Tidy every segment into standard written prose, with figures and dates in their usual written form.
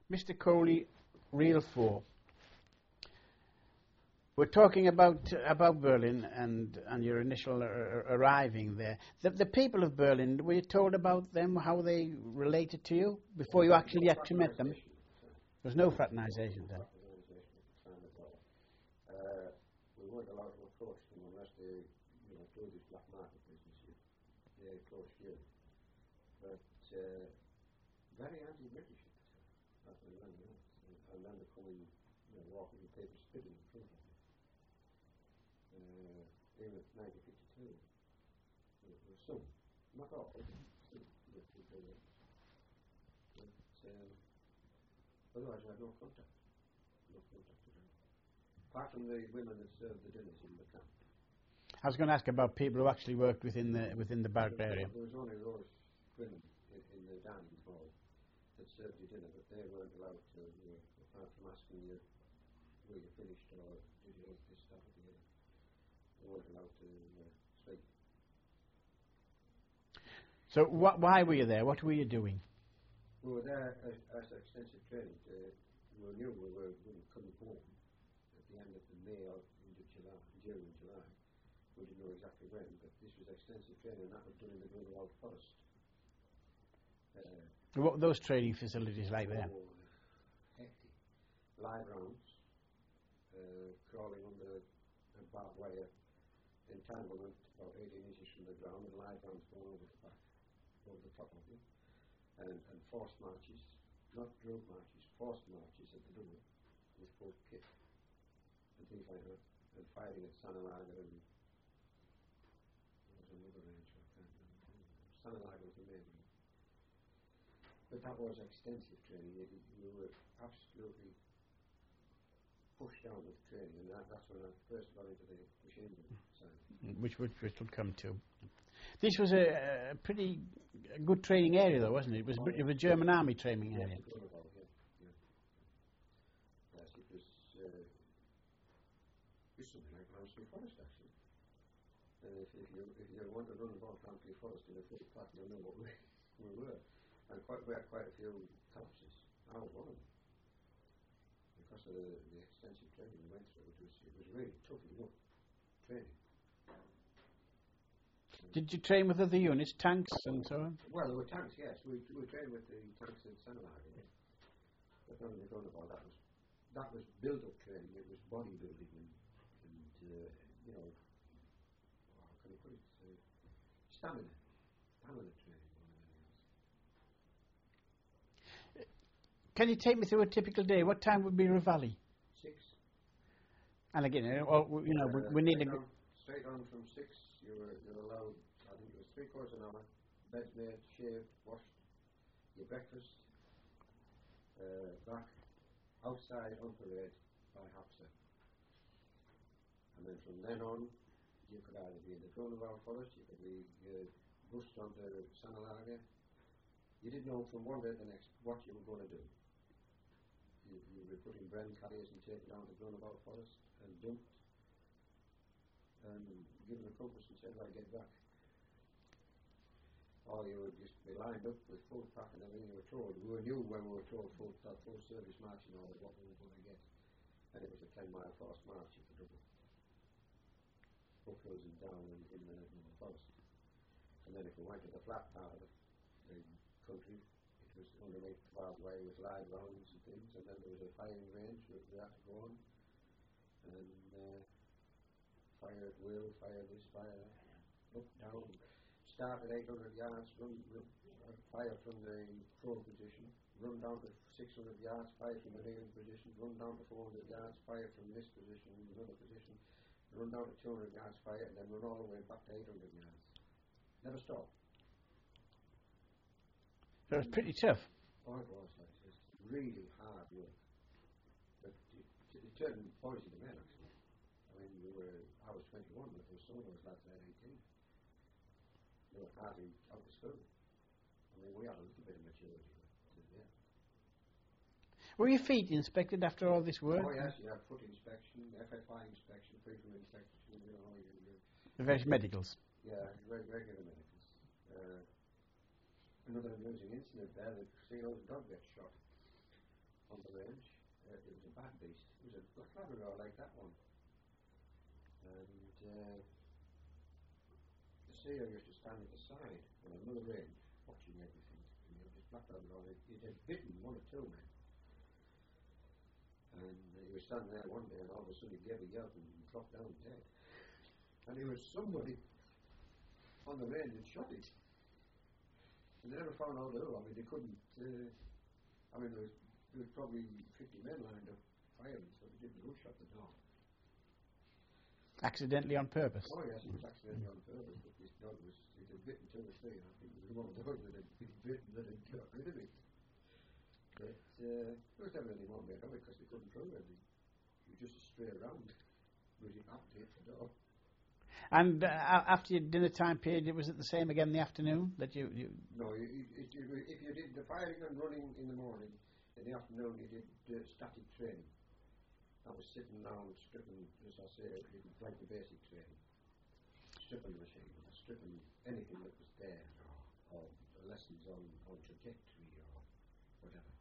Mr. Coley, Reel 4. We're talking about Berlin and your initial arriving there. The people of Berlin, were you told about them, how they related to you, before you actually met them? There was no fraternisation then? We weren't allowed to approach them unless they, do this black market business. They approached you. But very anti-British at the time. And then they're coming, walking with paper spitting in front of them. Even at 1952, there was some, not all, some that would do that. But otherwise, I had no contact with them. Apart from the women that served the dinners in the camp. I was going to ask about people who actually worked within the barrack area. There was only those women in the dining hall that served the dinner, but they weren't allowed to, apart from asking you, were you finished or did you like this stuff or the other. They weren't allowed to speak. So why were you there? What were you doing? We were there as extensive training. We knew we couldn't go home at the end of May or into July, June and July. We didn't know exactly when, but this was extensive training, and that was done in the Grunewald Forest. What were those training facilities like there? Hectic. Live rounds, crawling under a barbed wire entanglement about 18 inches from the ground, and live rounds going over the back, over the top of you, and forced marches, not drill marches, forced marches at the door with full kit and things like that, and fighting at Sanalaga and another range, I can't remember. Sanalaga was the main one. But that was extensive training. You were absolutely pushed down with training, and that's when I first got into the machinery side. Which we'll come to. This was a pretty good training area, though, wasn't it? It was a German army training area. Yes, it was something like Ramsey Forest, actually. And if you want to run about Ramsey Forest in a full pack, you'll know what we were. And we had quite a few collapses. I was one of them. Because of the extensive training we went through, it was really tough enough training. Did you train with other units, tanks and so on? Well, there were tanks, yes. We trained with the tanks in Sanalaga. But not in the Grunewald. That was build-up training. It was bodybuilding and how can I put it? Stamina training. Can you take me through a typical day? What time would be Reveille? 6. And again, we need to... Straight on from 6, you're allowed, I think it was 3/4 an hour, bed made, shaved, washed, your breakfast, back, outside on parade by Hapsa. And then from then on, you could either be in the Grunewald Forest, you could be bused onto Sanalaga. You didn't know from one day to the next what you were going to do. You were put in Bren carriers and taken down to Grunewald Forest and dumped and given a compass and said, right, get back. Or you would just be lined up with full pack and everything you were told. We knew when we were told full service marching order what we were going to get. And it was a 10-mile forced march at the double. Up hills and down and in the forest. And then if we went to the flat part of the country, it was underneath the barbed wire with live rounds and things, and then there was a firing range where we had to go on. And fire at will, fire this, fire that, up, down, start at 800 yards, run fire from the prone position, run down to 600 yards, fire from the kneeling position, run down to 400 yards, fire from this position, another position, run down to 200 yards, fire, and then run all the way back to 800 yards. Never stop. So it was pretty tough. Oh, it was. It was really hard work. But it turned boys into men, actually. I mean, I was 21, but there were some of those lads at 18. They were hardly out of school. I mean, we had a little bit of maturity. Were your feet inspected after all this work? Oh, yes, you had foot inspection, FFI inspection, freedom inspection, The various medicals? Yeah, regular medicals. Another amusing incident there, the Sealer's dog gets shot. on the range. It was a bad beast. It was a black Labrador like that one. And the seer used to stand at the side on another range, watching everything. And this black Labrador, it had bitten one or two men. And he was standing there one day, and all of a sudden he gave a yelp and dropped down dead. And there was somebody on the range that shot him. And they never found out who. I mean, they couldn't. There was probably 50 men lined up firing, so they didn't rush at the dog. Accidentally on purpose? Oh yes, it was accidentally on purpose, but this dog it had bitten two or three, and I think it was one of those that had been bitten that had got rid of it. But there was never any more made of it because they couldn't prove anything. It was just a stray round. Was it up to hit the dog? And after your dinner time period, was it the same again in the afternoon? That you No, if you did the firing and running in the morning, in the afternoon you did static training. I was sitting down stripping, as I say, like the basic training. Stripping the machine, stripping anything that was there, or lessons on trajectory or whatever.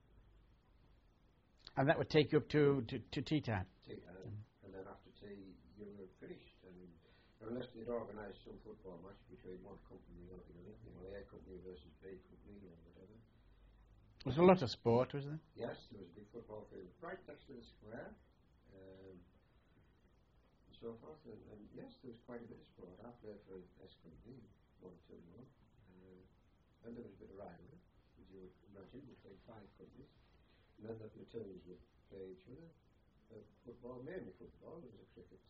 And that would take you up to tea time? Tea time, and then after tea you were finished. And unless they'd organised some football match between one company or the A company versus B company or whatever. Was there a lot of sport, was there? Yes, there was a big football field right next to the square, and so forth. And yes, there was quite a bit of sport. I played for S company, 1 or 2 more, and there was a bit of rivalry, as you would imagine, between 5 companies. And then the platoons would play each other. Football, mainly football. There was a cricket.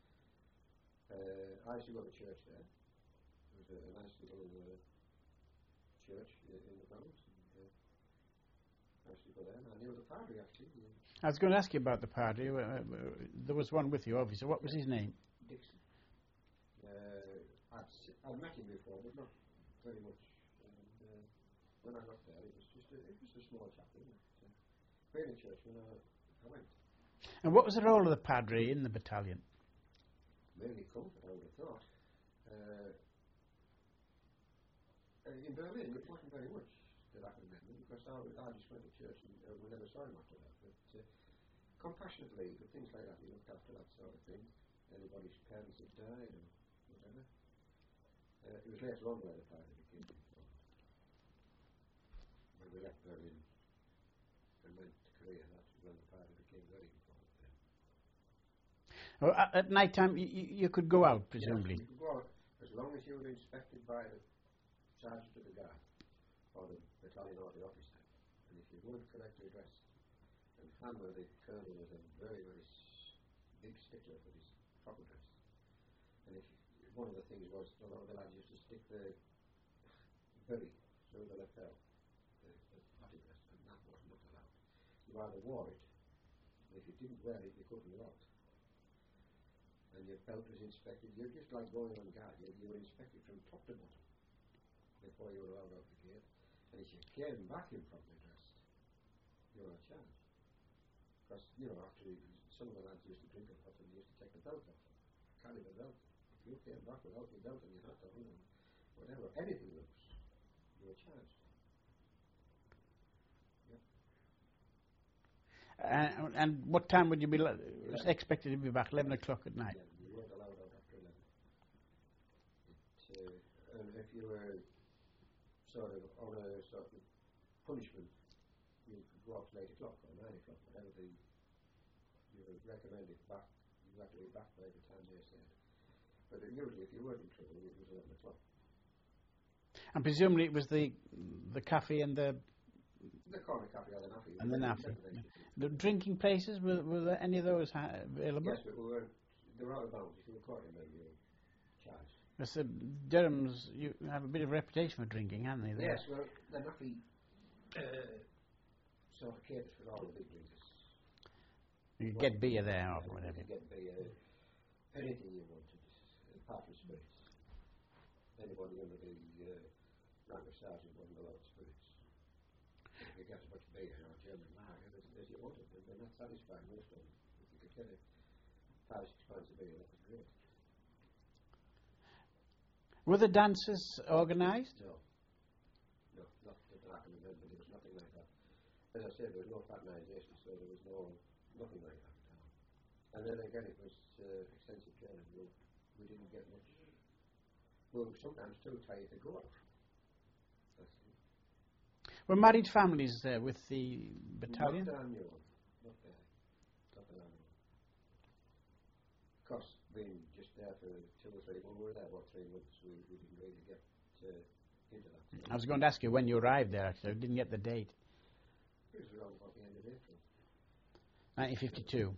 I used to go to church there. There was a nice little church in the grounds. I used to go there, and I knew the padre actually. I was going to ask you about the padre. There was one with you, obviously. What was his name? Dixon. I'd met him before, but not very much. And when I got there, it was just a small chapel. Really church when I went. And what was the role of the padre in the battalion? Mainly comfort, I would have thought. In Berlin, it wasn't very much that I can remember, because I just went to church and we never saw him after that. But compassionate league and things like that, he looked after that sort of thing. Anybody's parents had died or whatever. It was later on where the padre became involved. When we left Berlin and went to Korea, that's when the padre became very involved then. Well, at night time, you could go out, presumably? Yes, you could go out as long as you were inspected by the sergeant of the guard or the battalion order officer. And if you weren't correctly dressed, and Hammer, the colonel, was a very, very big stickler for his proper dress. And one of the things was, a lot of the lads used to stick the berry through the lapel, the party dress, and that was not allowed. You either wore it, and if you didn't wear it, you couldn't go out. And your belt was inspected. You're just like going on guard. You were inspected from top to bottom before you were allowed out the gate. And if you came back improperly dressed, you were charged. Because, after some of the lads used to drink a lot and they used to take the belt off, carry the belt. If you came back without your belt and your hat on, or whatever, anything loose, you were charged. And what time would you be expected to be back? 11 o'clock at night? Yeah, you weren't allowed out after 11. And if you were sort of on a sort of punishment, you could go out till 8 o'clock or 9 o'clock, whatever you were recommended back. You had to be back by the time they said. But usually, if you weren't in trouble, it was 11 o'clock. And presumably it was the cafe and the corner cafe or the naffy. And the naffy. The drinking places, were there any of those available? Yes, but they were out of bounds. If you were caught in them, you were charged. Because Durham's, you have a bit of reputation for drinking, haven't they? Yes, well, the naffy sort of caters for all the big drinkers. You could get beer there or whatever. You could get beer, anything you wanted, apart from spirits. Anybody under the rank of sergeant wasn't allowed spirits. If you get as much beer or German lager as you wanted, and they're not satisfied, most of them. If you could get a 5 or 6 pints of beer, that was great. Were the dances organised? No, not that I can remember. There was nothing like that. as I said, there was no fraternisation, so there was nothing like that at all. And then again, it was extensive training. We didn't get much. We were sometimes too tired to go out. Were married families there with the battalion? Not that I knew of. Not there. Not that I knew of. Of course, being just there for 2 or 3 months, we were there about 3 months, we didn't really get into that. I was going to ask you when you arrived there, actually. I didn't get the date. It was around about the end of April. 1952.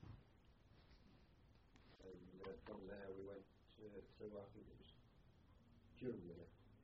And from there we went through, I think it was June there.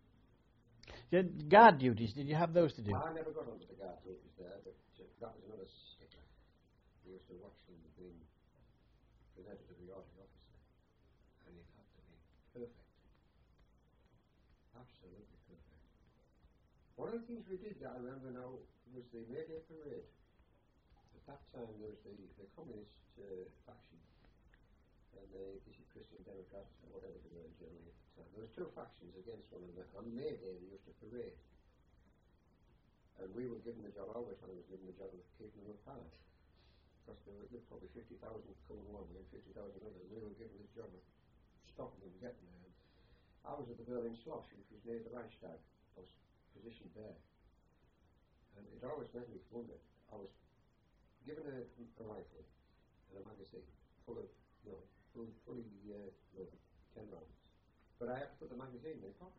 Guard duties, did you have those to do? I never got onto the guard duties there, but that was another stickler. We used to watch them being presented to the orderly officer, and it had to be perfect. Absolutely perfect. One of the things we did that I remember now was the May Day parade. At that time there was the communist faction and the Christian Democrats or whatever they were in Germany at the time. There was 2 factions against one another. On May Day they used to parade. And we were given the job, I always was given the job of keeping them apart. Because there were probably 50,000 coming one way and 50,000 others. We were given the job of stopping them getting there. I was at the Berlin Schloss, which was near the Reichstag. I was positioned there. And it always made me wonder. I was given a rifle and a magazine full of, fully loaded, 10 rounds. But I had to put the magazine in my pocket.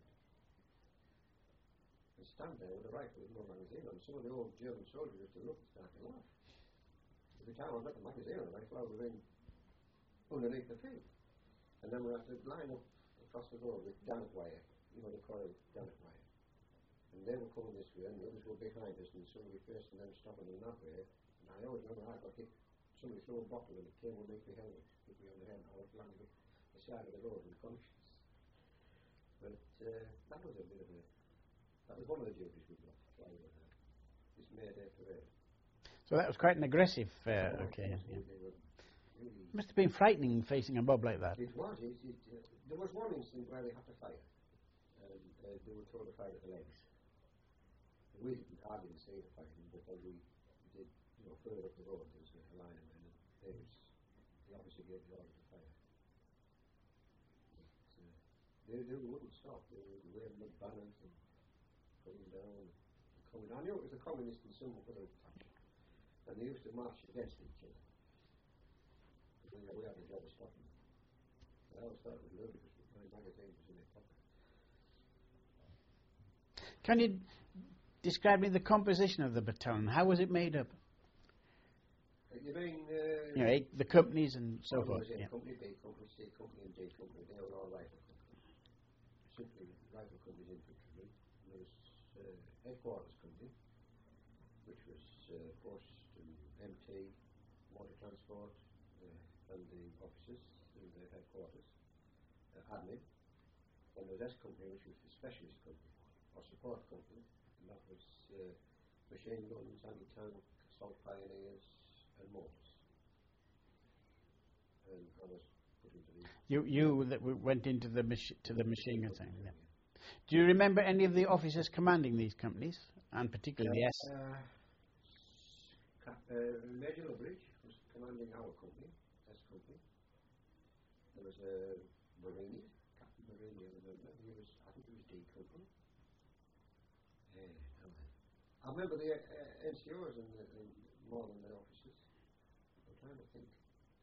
And stand there with a rifle with no magazine on. Some of the old German soldiers used to look and start to laugh. Every time I got the magazine on the rifle, I was in underneath the field. And then we had to line up across the road with Dammit wire, the coil Dammit wire. And they were coming this way, and the others were behind us, and somebody facing them stopping them that way. And I always remember I got hit. Somebody threw a bottle and it came underneath my helmet, hit me on the head, and I was landing up the side of the road unconscious. But that was a bit of a. That was one of the duties we got while we were there. This May Day parade. So that was quite an aggressive occasion. Yeah. Really Must have been frightening facing a mob like that. It was. There was one incident where they had to fire. And they were told to fire at the legs. I didn't see the fighting, but when we did, further up the road, there was a line, and the officer gave the order to fire. But, they wouldn't stop. They were waving the banners and coming down. I knew it was the communists and some other faction, and they used to march against each other. We had the job of stopping them. I always thought it was ludicrous, but my magazine was in their pocket. Can you describe me the composition of the battalion? How was it made up? You mean... the companies and so forth. Yeah. Company B, Company C, Company and D Company, they were all rifle companies. Simply rifle companies infantry. There was headquarters company, which was post and MT, motor transport, and the officers in the headquarters, admin. And there was S company, which was the specialist company, or support company, and that was machine guns, anti-tank, assault pioneers, and mortars. And I was put into the... You that went into the machine gun thing. Yeah. Do you remember any of the officers commanding these companies, and particularly S? Major Loveridge was commanding our company, S company. There was Marini, Captain Marini, I remember. I think he was D company. I remember the NCOs and more than the officers. I'm trying to think.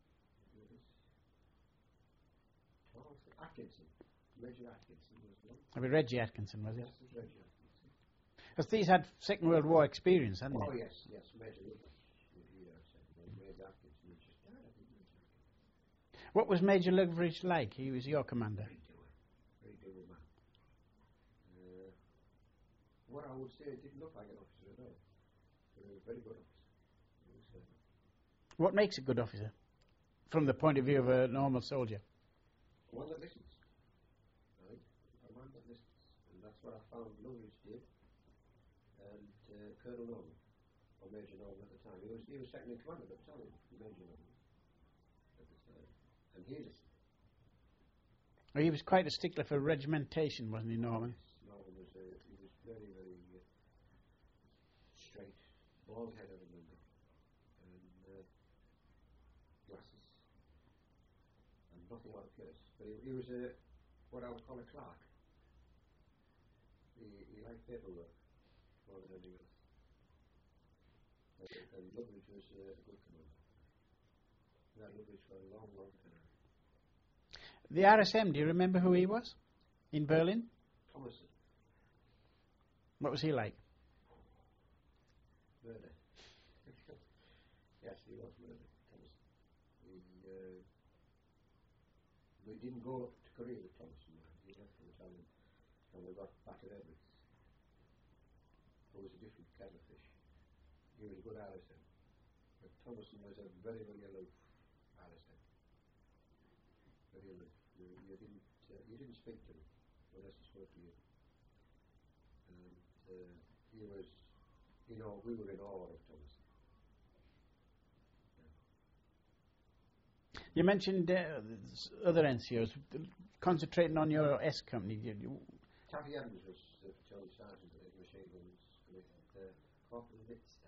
Atkinson. Major Atkinson was one. I mean, Reggie Atkinson, was it? Yes, it was Reggie Atkinson. Because these had Second World War experience, hadn't Oh, they? yes, Major Loveridge. Major Atkinson, which is died, I think, Major Atkinson. What was Major Loveridge like? He was your commander. Very doer man. What I would say, it didn't look like an officer at all. But he was a very good officer. What makes a good officer, from the point of view of a normal soldier? One that listens. Right? A man that listens. And that's what I found Loveridge did. And Colonel Norman, or Major Norman at the time. He was second in command of the battalion, Major Norman, at the time. And he listened. Well, he was quite a stickler for regimentation, wasn't he, Norman? Yes, Norman was, he was very, very straight. bald head, I remember, and glasses, and nothing out of place. But he was what I would call a clerk. He liked paperwork more than anything else. And Lubridge was a good commander. We had Lubridge for a long, long time. The RSM, do you remember who he was in Berlin? Thomason. What was he like? Murder. Yes, he was murdered, Thomason. We didn't go to Korea with Thomason. He left for the time, and we got back at Edwards. It was a different kind of fish. He was a good RSM. But Thomason was a very, very aloof RSM. Very aloof. You didn't speak to him unless he spoke to you. And he was, we were in awe of Thomason. You mentioned other NCOs concentrating on your S company. Taffy Adams was the Johnny Sergeant at the machine guns with Corporal Litster.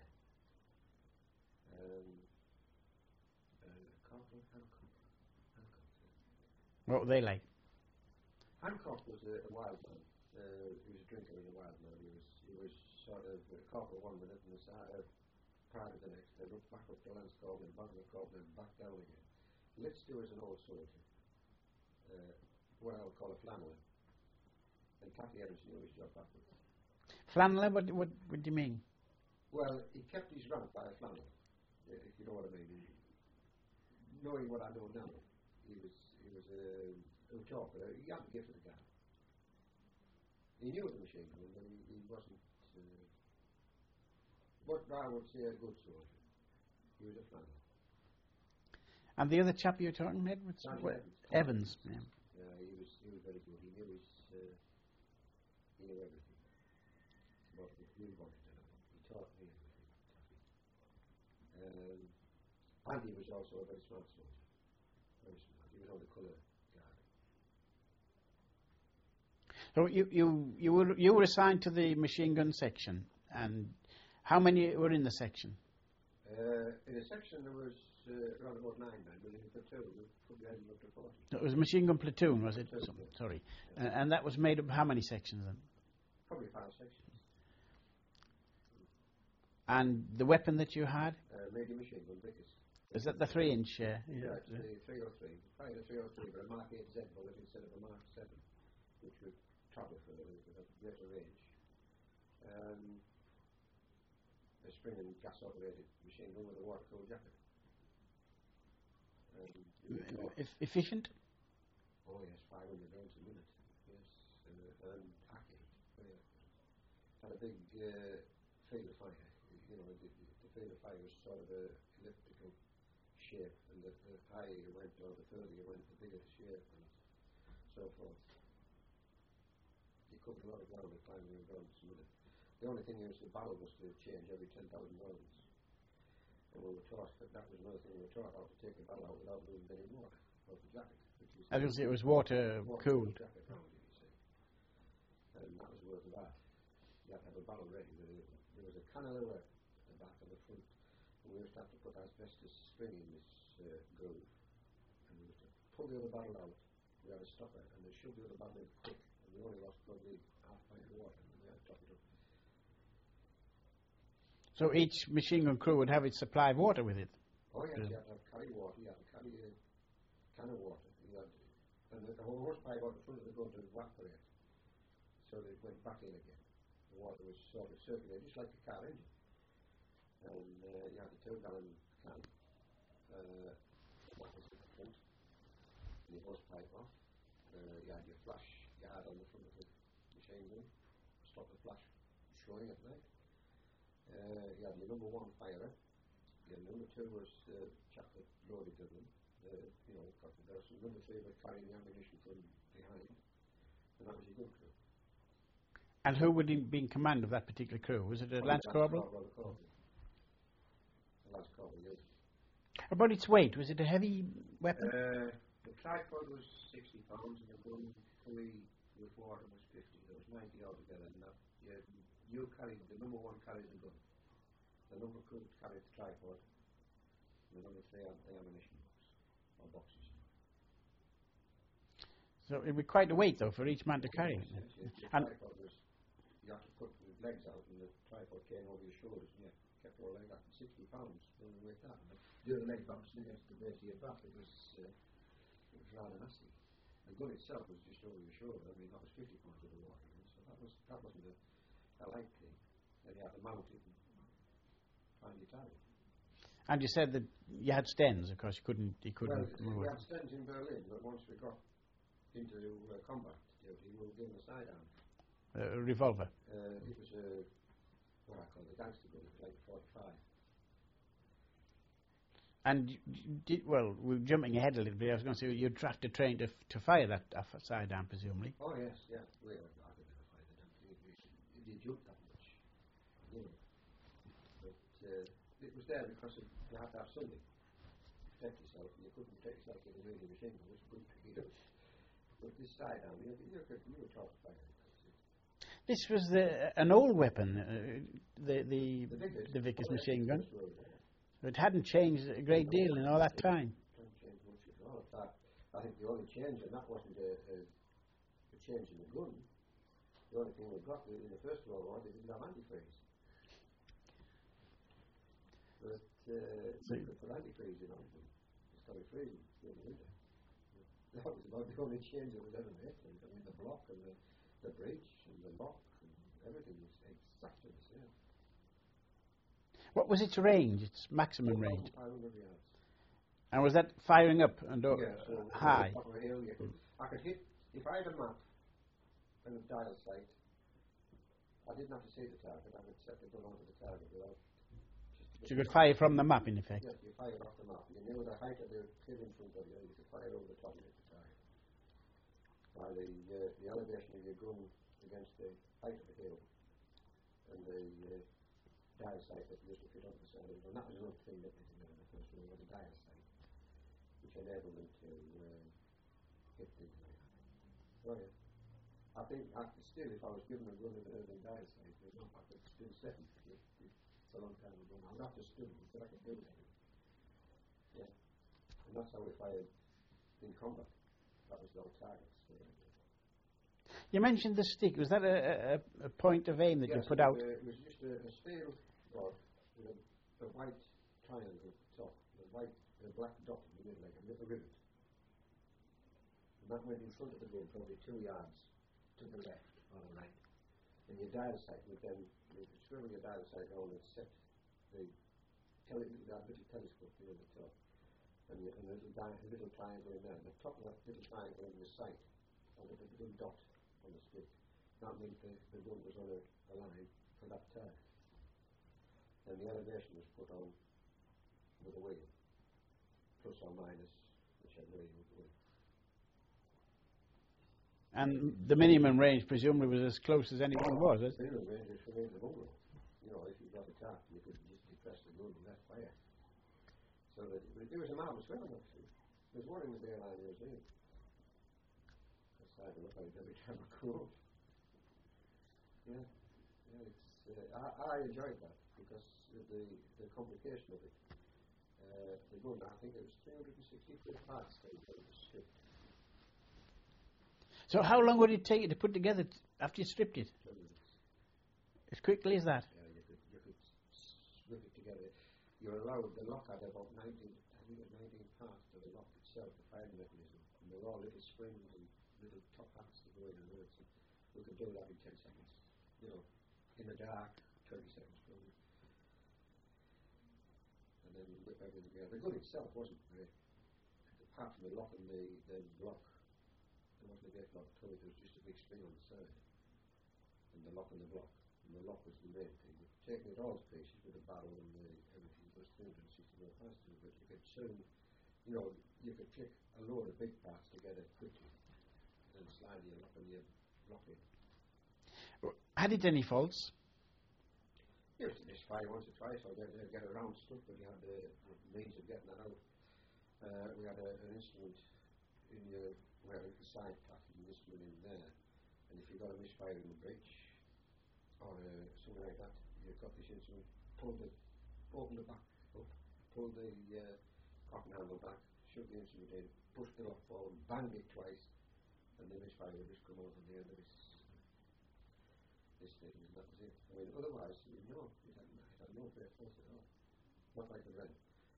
Corporal Hancock. What were they like? Hancock was a wild man. He was a drinker and a wild man. He was sort of corporal one minute and private the next. They looked back up to Lance Corporal and back to the corporal and back down again. Litster was an old soldier, what I would call a flanneler. And Taffy Adams knew his job backwards. Flanneler? What do you mean? Well, he kept his rank by a flanneler, if you know what I mean. Knowing what I know now, he was a talker. He had the gift of the gab. He knew the machine gun, but he wasn't what I would say a good soldier. He was a flanneler. And the other chap you were talking about? Evans. Yeah. He was very good. He knew everything. What we wanted to know. He taught me everything. And he was also a very smart soldier. Very smart. He was on the colour guard. So you were assigned to the machine gun section, and how many were in the section? In the section there was around about 9 men, but in the platoon we probably had up to 40. So it was a machine gun platoon, was it? Platoon, yeah. Sorry. And that was made of how many sections then? Probably 5 sections. And the weapon that you had? Lady machine gun, Vickers. Is that the 3-inch? Yeah, it's the 303. Probably the 303, but a Mark 8Z bullet instead of a Mark 7, which would travel for a greater range. A spring and gas operated machine gun with a water cooled jacket. Efficient? Oh yes, 500 rounds a minute. Yes, and accurate, very accurate. Had a big field of fire. The field of fire was sort of a elliptical shape, and the higher you went or the further you went, the bigger the shape, and so forth. You covered a lot of ground with 500 rounds a minute. The only thing is the barrel was to change every 10,000 rounds. And we were taught that was another thing we were taught, how to take the barrel out without losing any water out the jacket. It was water cooled. Jacket round it, you see. And that was worth of that. You had to have a barrel ready. There was a cannister at the back and the front, and we used to have to put asbestos string in this groove. And we used to pull the other barrel out. We had a stopper, and they shoved the other barrel in quick, and we only lost probably half a pint of water, and we had to top it up. So each machine gun crew would have its supply of water with it? Oh yes, you had to carry water, you had to carry a can of water, and the whole horsepower out the front of the gun to evaporate, so that it went back in again. The water was sort of circulating, just like a car engine. And you had a 2-gallon can, that was at the front, and your horsepipe off. You had your flash guard on the front of the machine gun, stop the flash showing at night. You had your number 1 firer. Your number 2 was the chap that loaded the gun. Got the person. Number 3 was carrying the ammunition from behind, and that was your gun crew. And who would be in command of that particular crew? Was it a Lance Corporal? Lance Corporal, yes. About its weight, was it a heavy weapon? The tripod was 60 pounds, and the gun fully with water was 50. There was 90 altogether, and that you carried, the number 1 carried the gun. The number could carry the tripod, and the number 3 are the ammunition box, or boxes. So it'd be quite a weight, though, for each man to carry. Yes, yes, the And tripod was, you had to put the legs out, and the tripod came over your shoulders, and you kept your leg up, 60 pounds, running with that. And the other leg bounced against the base of your back. It was rather nasty. The gun itself was just over your shoulder. I mean, that was 50 pounds of the water, so that wasn't a light thing. Then you had to mount it and find your target. and you said that you had stens, of course. You couldn't Well, move we it. had stens in Berlin, but once we got into combat duty, we were given a sidearm. A revolver. It was what I call the gangster gun. It was like 45. And well, we're jumping ahead a little bit. I was going to say you'd have to train to fire that sidearm, presumably. Oh yes, yeah. I could never find the damn thing. You jumped that much, you know. But it was there because you had to have something to protect yourself, and you couldn't protect yourself with a really machine gun, which you couldn't pick it up. But this sidearm, you were taught to fire it. This was an old weapon, the Vickers Vickers machine gun. World War. It hadn't changed a great deal in all that time. Didn't change much at all. In fact, I think the only change, and that wasn't a change in the gun. The only thing we got in the First World War, they didn't have antifreeze. But you could put antifreeze in on it, and it started freezing during the winter. That was about the only change that was ever made. I mean, the block and the bridge and the lock and everything was exactly the same. What was its range, its maximum range? 500 yards. And was that firing up and Yeah, so high? top of a hill, I could hit, if I had a map and a dial sight, I didn't have to see the target. I could set the gun onto the target without. So you could fire from the map, in effect. Yes, you fire off the map. You knew the height of the hill in front of you, you could fire over the top and hit the target. While the elevation of your gun against the height of the hill and the dial sight that used to fit onto the side of the gun, that was another thing that they did in the First World War, the dial sight, which enabled them to hit things like that. Oh yeah. I think still, if I was given a gun with an dial sight, there's no I could still set it. It's a long time ago now. I would have to study it, but I could do it. Yeah. And that's how we fired in combat. That was our targets. You mentioned the stick. Was that a point of aim that you put out? It was just a steel rod with a white triangle at the top, a black dot in the middle, like a little rivet. And that went in front of the gun, probably 2 yards to the left or the right. And your dial sight would then, you could swivel your dial sight on and set that little telescope near the top. And a little triangle in there. The top of that little triangle in the sight, and a little dot on the stick. That meant the gun was on a line for that target. And the elevation was put on with a wheel, plus or minus whichever way you would go. And the minimum range presumably was as close as anyone was, was The minimum range is from here to Bungalow. You know, if you got a tap, you could just depress the gun and let fire. So that it was a marvellous weapon, actually. There's one in the Dayline Museum. I look at it every time I go up. Yeah, it's, I enjoyed that because the complication of it. The gun, I think it was 360 parts that it was stripped. So how long would it take you to put together after you stripped it? 2 minutes. As quickly as that? Yeah, you could whip it together. You're allowed, the lock had about 19 parts to the lock itself, the firing mechanism. And they were all little springs and little top hats to go in and out. So we could do that in 10 seconds. You know, in the dark, 20 seconds probably. And then you whip everything together. The gun itself wasn't great. Apart from the lock and the block, there wasn't a great lot to it. There was just a big spring on the side. And the lock and the block. And the lock was the main thing. But taking it all to pieces with the barrel and everything, there was 364 parts to it. But you could soon, you know, you could click a load of big parts together quickly and slide your lock and your block in. Had it any faults? You used to misfire once or twice, or get around stuff, but you had the means of getting that out. We had an instrument in your, we had a little side pack, an instrument in there, and if you got a misfire in the bridge, or something like that, you got this instrument, pulled the opened the back up, pulled the cotton handle back, shoved the instrument in, pushed it up forward, banged it twice, and the misfire would just come out on the end of this thing, and that was it. I mean, otherwise, it had no great force at all. Not like the Ren.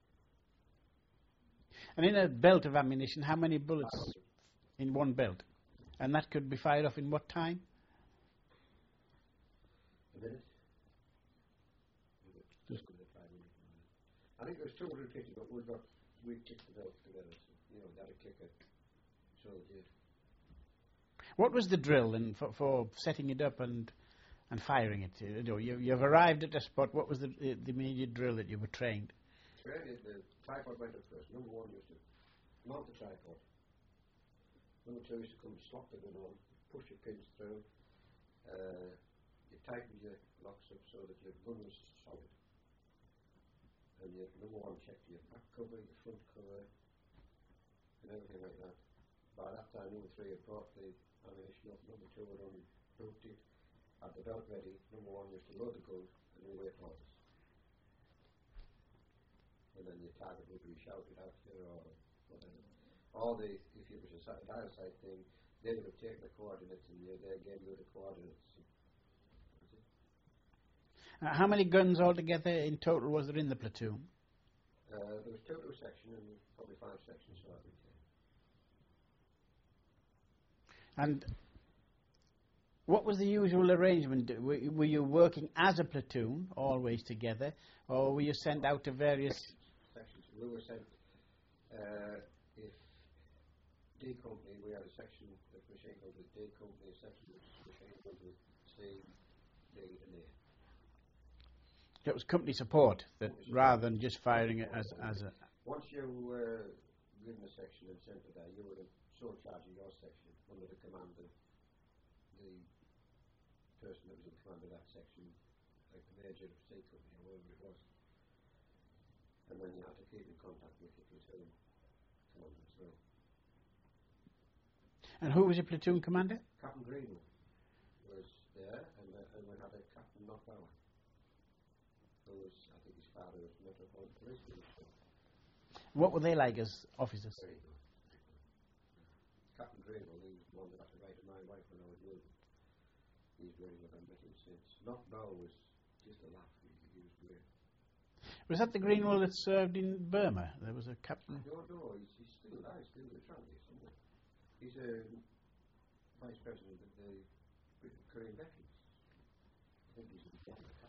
And in a belt of ammunition, how many bullets in one belt? And that could be fired off in what time? A minute. Just a minute, 5 minutes. I think there's 250, but we'd click the belts together, so, that'd click it. So, yeah. What was the drill then for setting it up and firing it? You've arrived at the spot. What was the immediate drill that you were trained? The tripod went up first. Number one used to mount the tripod. Number two used to come slot the gun on, push your pins through. You tightened your locks up so that your gun was solid. And your number one checked your back cover, your front cover, and everything like that. By that time, number three had brought the ammunition up. Number two had unhooked it, had the belt ready. Number one used to load the gun and we wait for orders. And then your target would be shouted after or whatever. Or if it was a dire side thing, they would have taken the coordinates and they gave you the coordinates. How many guns altogether in total was there in the platoon? There was two to a section and probably 5 sections, so I would say. And what was the usual arrangement? Were you working as a platoon, always together, or were you sent out to various sections? We were sent, if D Company, we had a section of machine guns with D Company, a section of machine guns with C, D and A. It was company support, rather than just firing it as a... Once you were given a section and sent to there, you were the sole charge of your section, under the command of the person that was in command of that section, like the major of C Company or whoever it was. And then you had to keep in contact with your platoon commander as well. And who was your platoon commander? Captain Greenwood was there, and we had a Captain Knockbauer, who was, I think his father was Metropolitan Police Minister. What were they like as officers? Very good. Captain Greenwood, he was the one that had to write to my wife when I was moving. He's very good, I've met him since. Knockbauer was just a laugh, he was great. Was that the Greenwald that served in Burma? There was a captain... No, he's still alive, still around here somewhere. He's a vice president of the Korean veterans. I think he's in